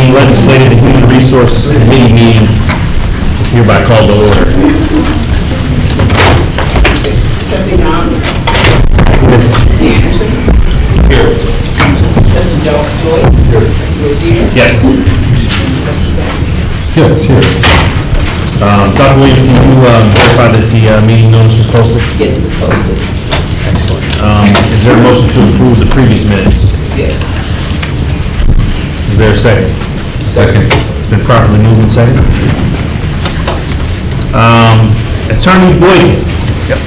the Legislative and Human Resources Committee meeting is hereby called to order. Trustee John? Trustee Anderson? Here. Trustee Joyce? Here. Trustee Rozier? Yes. Trustee Stanton? Yes, here. Dr. Williams, can you verify that the meeting notice was posted? Yes, it was posted. Excellent. Is there a motion to approve the previous minutes? Yes. Is there a second? Second. It's been properly moved and seconded. Attorney Boyd. Yep.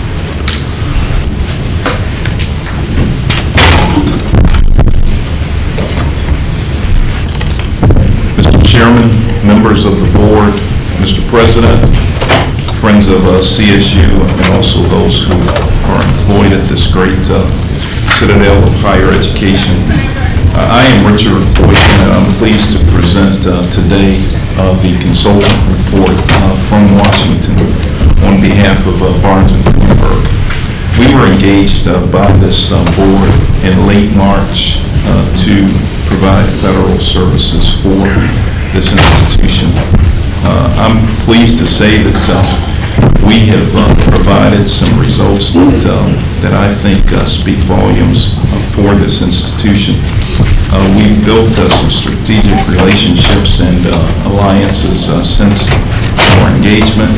Mr. Chairman, members of the board, Mr. President, friends of CSU, and also those who are employed at this great citadel of higher education. I am Richard Boykin, and I'm pleased to present today the consultant report from Washington on behalf of Barnes & Thornburg. We were engaged by this board in late March to provide federal services for this institution. I'm pleased to say that we have provided some results that I think speak volumes for this institution. We've built some strategic relationships and alliances since our engagement,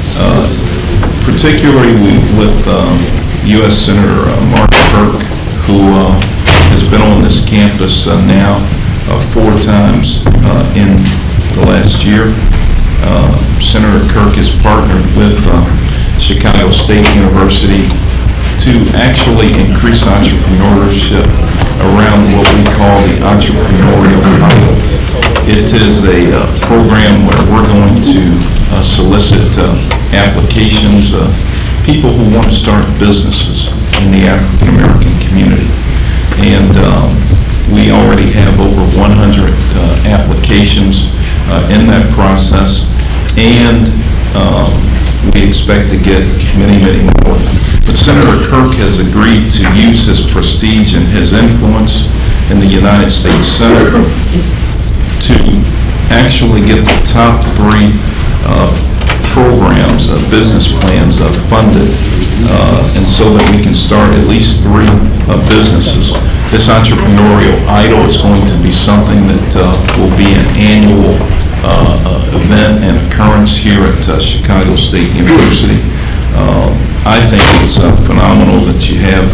particularly with U.S. Senator Mark Kirk, who has been on this campus now 4 times in the last year. Senator Kirk has partnered with Chicago State University to actually increase entrepreneurship around what we call the entrepreneurial model. It is a program where we're going to solicit applications of people who want to start businesses in the African American community. And we already have over 100 applications in that process, and we expect to get many, many more. But Senator Kirk has agreed to use his prestige and his influence in the United States Senate to actually get the top 3 programs, business plans funded, and so that we can start at least 3 businesses. This entrepreneurial idol is going to be something that will be an annual event and occurrence here at Chicago State University. I think it's phenomenal that you have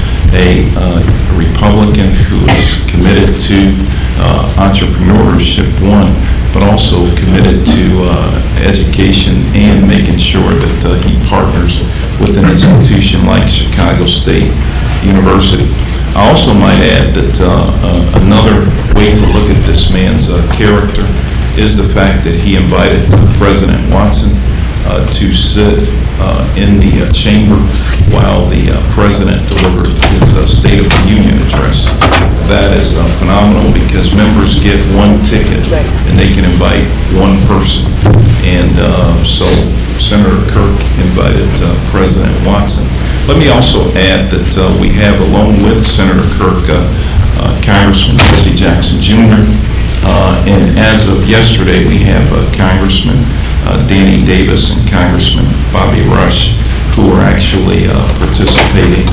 a Republican who is committed to entrepreneurship, but also committed to education and making sure that he partners with an institution like Chicago State University. I also might add that another way to look at this man's character is the fact that he invited President Watson to sit in the chamber while the president delivered his State of the Union address. That is phenomenal because members get 1 ticket and they can invite 1 person. And so Senator Kirk invited President Watson. Let me also add that we have, along with Senator Kirk, Congressman Jesse Jackson Jr., and as of yesterday, we have Congressman Danny Davis and Congressman Bobby Rush, who are actually participating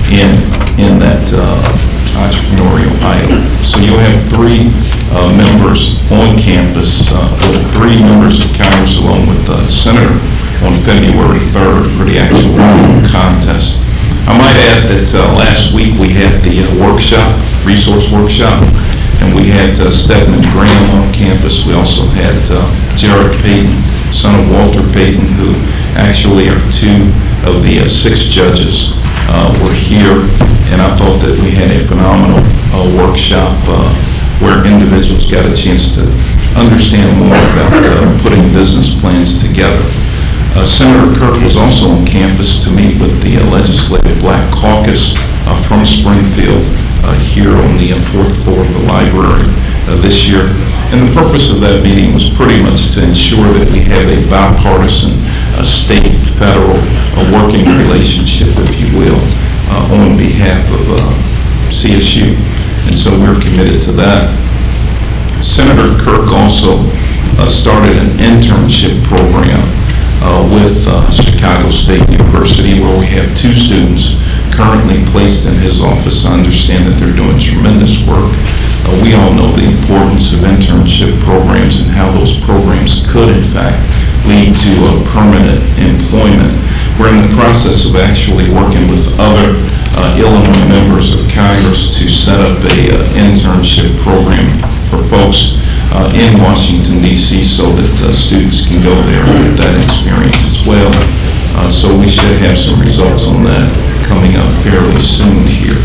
in that entrepreneurial idol. So you'll have 3 members on campus, or 3 members of Congress, along with the Senator, on February 3rd for the actual contest. I might add that last week we had the resource workshop, and we had Stedman Graham on campus. We also had Jared Payton, son of Walter Payton, who actually are 2 of the 6 judges were here, and I thought that we had a phenomenal workshop where individuals got a chance to understand more about putting business plans together. Senator Kirk was also on campus to meet with the Legislative Black Caucus from Springfield here on the 4th floor of the library this year. And the purpose of that meeting was pretty much to ensure that we have a bipartisan state-federal working relationship, if you will, on behalf of CSU. And so we're committed to that. Senator Kirk also started an internship program with Chicago State University, where we have 2 students currently placed in his office. I understand that they're doing tremendous work. We all know the importance of internship programs and how those programs could, in fact, lead to permanent employment. We're in the process of actually working with other Illinois members of Congress to set up a internship program for folks in Washington, D.C., so that students can go there and get that experience as well. So we should have some results on that coming up fairly soon here.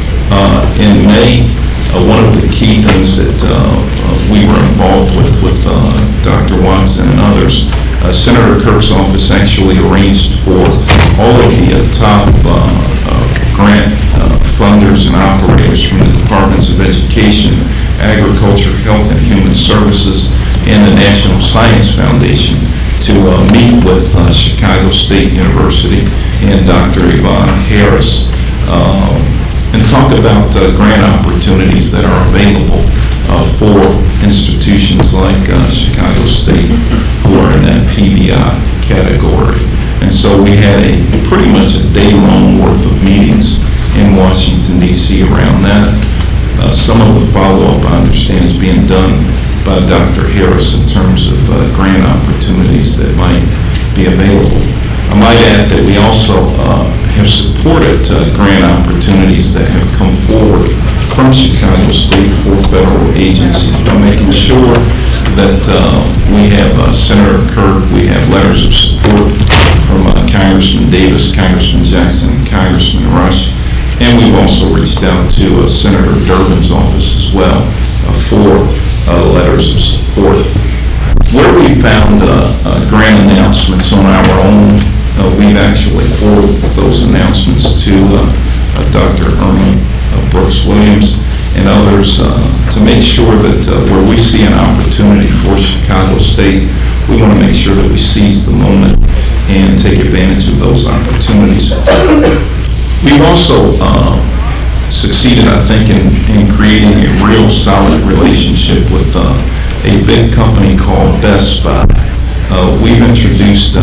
In May, one of the key things that we were involved with Dr. Watson and others, Senator Kirk's office actually arranged for all of the top grant funders and operators from the Departments of Education, Agriculture, Health and Human Services, and the National Science Foundation to meet with Chicago State University and Dr. Yvonne Harris and talk about grant opportunities that are available for institutions like Chicago State who are in that PBI category. And so we had pretty much a day-long worth of meetings in Washington, D.C. around that. Some of the follow-up, I understand, is being done by Dr. Harris in terms of grant opportunities that might be available. I might add that we also have supported grant opportunities that have come forward from Chicago State for federal agencies by making sure that we have Senator Kirk, we have letters of support from Congressman Davis, Congressman Jackson, and Congressman Rush, and we've also reached out to Senator Durbin's office as well for letters of support. Where we found grant announcements on our own, we've actually forwarded those announcements to Dr. Irma Brooks Williams and others to make sure that where we see an opportunity for Chicago State, we want to make sure that we seize the moment and take advantage of those opportunities. We've also succeeded, I think, in creating a real solid relationship with a big company called Best Buy. We've introduced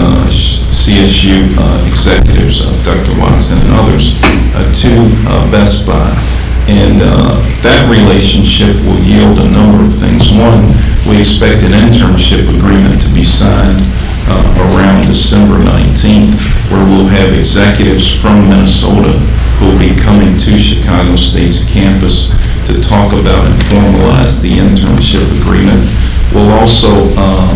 CSU executives, Dr. Watson and others, to Best Buy. And that relationship will yield a number of things. One, we expect an internship agreement to be signed around December 19th, where we'll have executives from Minnesota who will be coming to Chicago State's campus to talk about and formalize the internship agreement. We'll also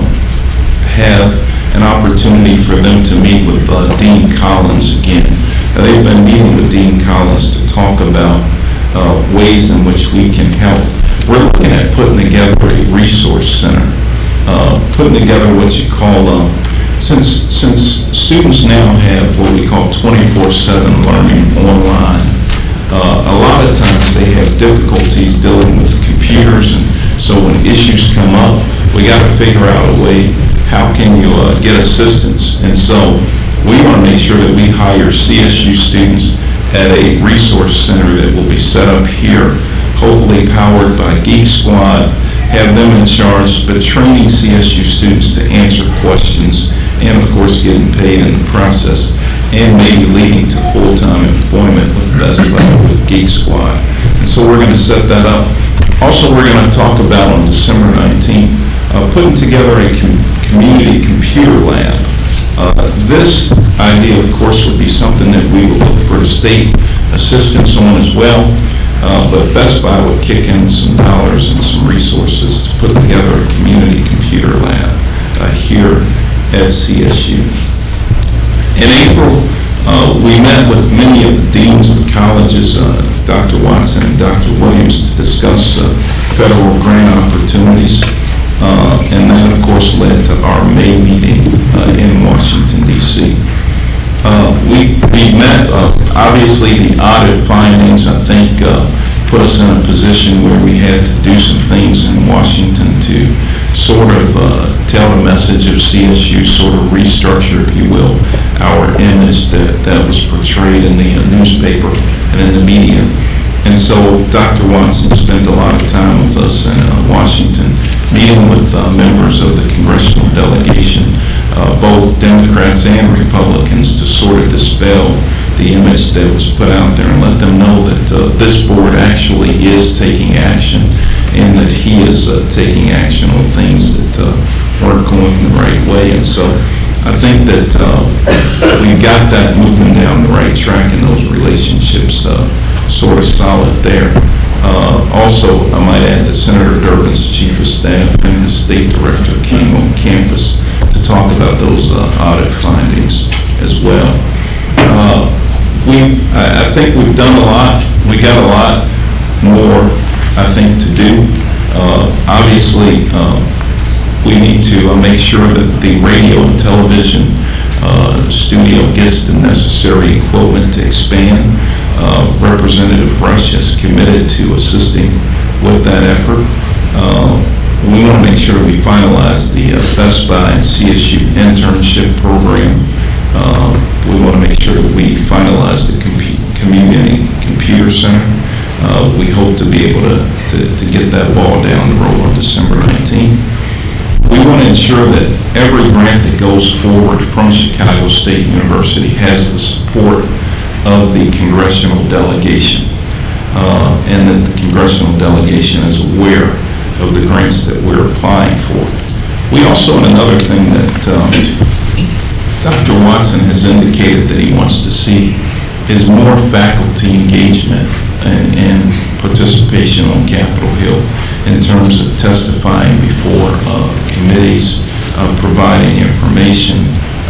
have an opportunity for them to meet with Dean Collins again. They've been meeting with Dean Collins to talk about ways in which we can help. We're looking at putting together a resource center, putting together what you call, since students now have what we call 24/7 learning online, a lot of times they have difficulties dealing with computers, and so when issues come up, we got to figure out a way, how can you get assistance? And so we want to make sure that we hire CSU students at a resource center that will be set up here, hopefully powered by Geek Squad, have them in charge, but training CSU students to answer questions, and of course getting paid in the process, and maybe leading to full-time employment with Best Buy, with Geek Squad. And so we're going to set that up. Also, we're going to talk about on December 19th, putting together a community computer lab. This idea, of course, would be something that we would look for state assistance on as well, but Best Buy would kick in some dollars and some resources to put together a community computer lab here at CSU. In April, we met with many of the deans of colleges, Dr. Watson and Dr. Williams, to discuss federal grant opportunities. And that, of course, led to our May meeting in Washington, D.C. We met, obviously, the audit findings, I think, put us in a position where we had to do some things in Washington to sort of tell the message of CSU, sort of restructure, if you will, our image that was portrayed in the newspaper and in the media. And And so Dr. Watson spent a lot of time with us in Washington, meeting with members of the congressional delegation, both Democrats and Republicans, to sort of dispel the image that was put out there and let them know that this board actually is taking action, and that he is taking action on things that weren't going the right way. And so I think that we've got that moving down the right track, and those relationships sort of solid there. Also, I might add that Senator Durbin's chief of staff and the state director came on campus to talk about those audit findings as well. I think we've done a lot. We got a lot more, I think, to do. Obviously, we need to make sure that the radio and television studio gets the necessary equipment to expand. Representative Rush has committed to assisting with that effort. We want to make sure we finalize the Best Buy and CSU internship program. We want to make sure that we finalize the community computer center. We hope to be able to get that ball down the road on December 19th. We want to ensure that every grant that goes forward from Chicago State University has the support of the congressional delegation, and that the congressional delegation is aware of the grants that we're applying for. We also, and another thing that Dr. Watson has indicated that he wants to see is more faculty engagement and participation on Capitol Hill in terms of testifying before committees, providing information,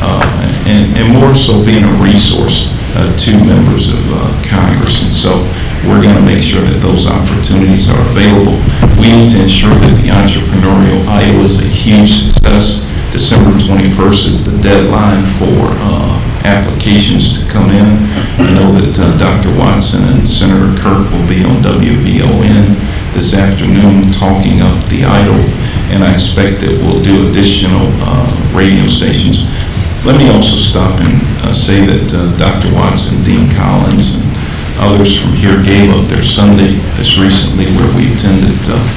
and more so being a resource to members of Congress. And so we're going to make sure that those opportunities are available. We need to ensure that the Entrepreneurial Idol is a huge success. December 21st is the deadline for applications to come in. I know that Dr. Watson and Senator Kirk will be on WVON this afternoon talking up the Idol, and I expect that we'll do additional radio stations. Let me also stop and say that Dr. Watson, Dean Collins, and others from here gave up their Sunday this recently, where we attended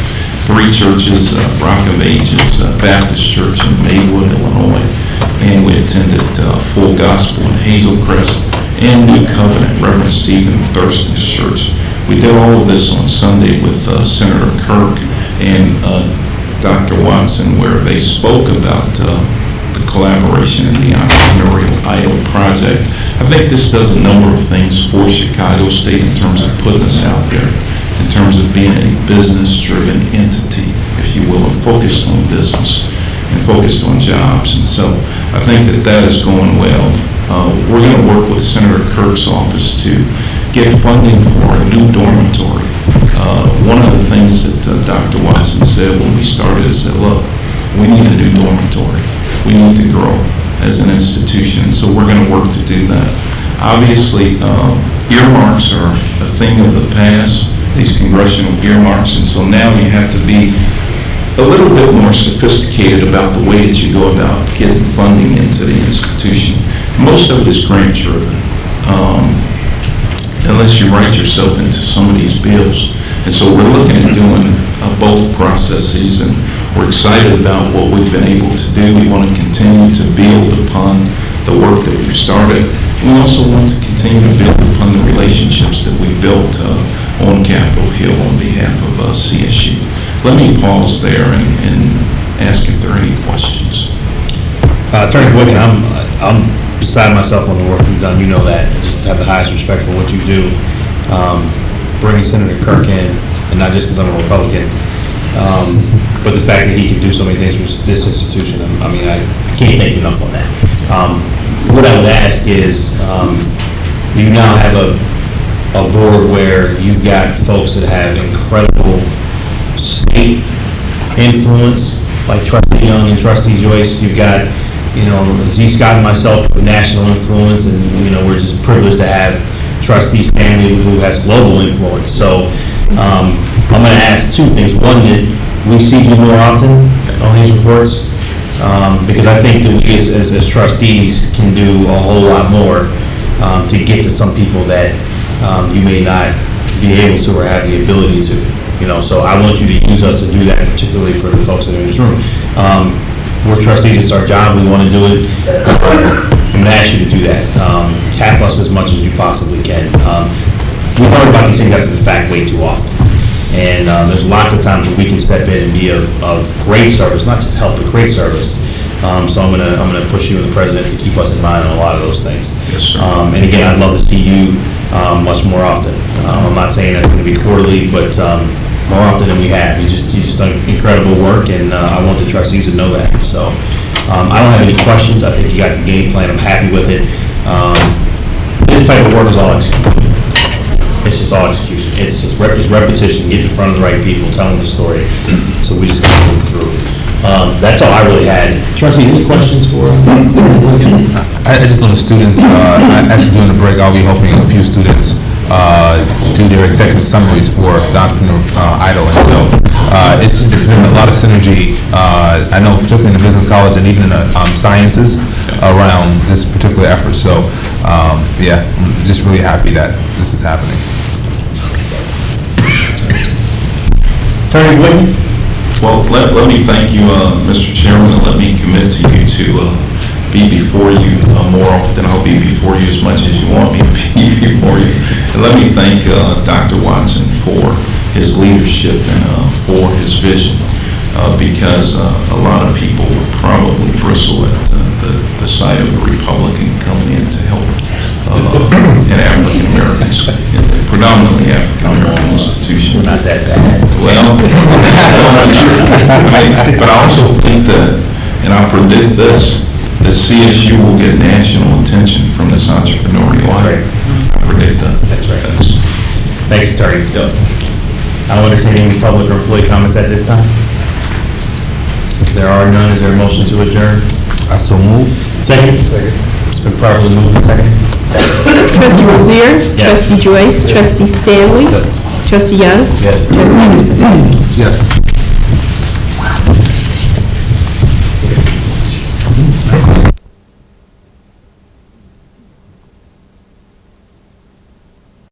3 churches, Rock of Ages Baptist Church in Maywood, Illinois, and we attended Full Gospel in Hazel Crest, and New Covenant, Reverend Stephen Thurston's church. We did all of this on Sunday with Senator Kirk and Dr. Watson, where they spoke about the collaboration in the Entrepreneurial Idol project. I think this does a number of things for Chicago State in terms of putting us out there, in terms of being a business-driven entity, if you will, and focused on business and focused on jobs. And so I think that that is going well. We're going to work with Senator Kirk's office to get funding for a new dormitory. One of the things that Dr. Watson said when we started is that, look, we need a new dormitory. We need to grow as an institution, so we're going to work to do that. Obviously, earmarks are a thing of the past, these congressional earmarks, and so now you have to be a little bit more sophisticated about the way that you go about getting funding into the institution. Most of it is grant-driven, unless you write yourself into some of these bills. And so we're looking at doing both processes, and we're excited about what we've been able to do. We want to continue to build upon the work that we've started. We also want to continue to build upon the relationships that we built on Capitol Hill on behalf of CSU. Let me pause there and ask if there are any questions. Attorney Wiggin, I'm beside myself on the work you've done. You know that. I just have the highest respect for what you do. Bringing Senator Kirk in, and not just because I'm a Republican, but the fact that he can do so many things for this institution, I mean, I can't thank you enough on that. What I would ask is, you now have a board where you've got folks that have incredible state influence, like Trustee Young and Trustee Joyce. You've got, Z. Scott and myself with national influence, and, we're just privileged to have Trustee Stanley, who has global influence. So I'm going to ask 2 things. One, that we see you more often on these reports, because I think that we as trustees can do a whole lot more to get to some people that you may not be able to or have the ability to, so I want you to use us to do that, particularly for the folks that are in this room. We're trustees, it's our job, we want to do it. I'm going to ask you to do that. Tap us as much as you possibly can. We learn about these things after the fact way too often. And there's lots of times where we can step in and be of great service, not just help, but great service. So I'm gonna push you and the president to keep us in line on a lot of those things. Yes, sir. And again, I'd love to see you much more often. I'm not saying that's going to be quarterly, but more often than we have. You just done incredible work, and I want the trustees to know that. So I don't have any questions. I think you got the game plan. I'm happy with it. This type of work is all execution. It's just all execution. It's repetition. Get in front of the right people, tell them the story. So we just got to move through. That's all I really had. Trustee, any questions for? I just know the students, actually during the break, I'll be helping a few students do their executive summaries for the Entrepreneur Idol. And so it's been a lot of synergy, I know particularly in the business college and even in the sciences around this particular effort. So yeah, I'm just really happy that this is happening. Attorney Whitman? Well, let me thank you, Mr. Chairman, and let me commit to you to be before you more often. I'll be before you as much as you want me to be before you. And let me thank Dr. Watson for his leadership and for his vision, because a lot of people would probably bristle at the sight of a Republican coming in to help an African American, predominantly African American institution. We're not that bad. Well, but I also think that, and I predict this, that CSU will get national attention from this entrepreneurial Right. I predict that. That's right. Thanks, Attorney. I don't entertain any public or employee comments at this time. If there are none, is there a motion to adjourn? I still move. Second? Second. It's been properly moved and second. Trustee Rozier? Yes. Trustee Joyce? Trustee Stanley? Yes. Trustee Young? Yes. Trustee Anderson? Yes.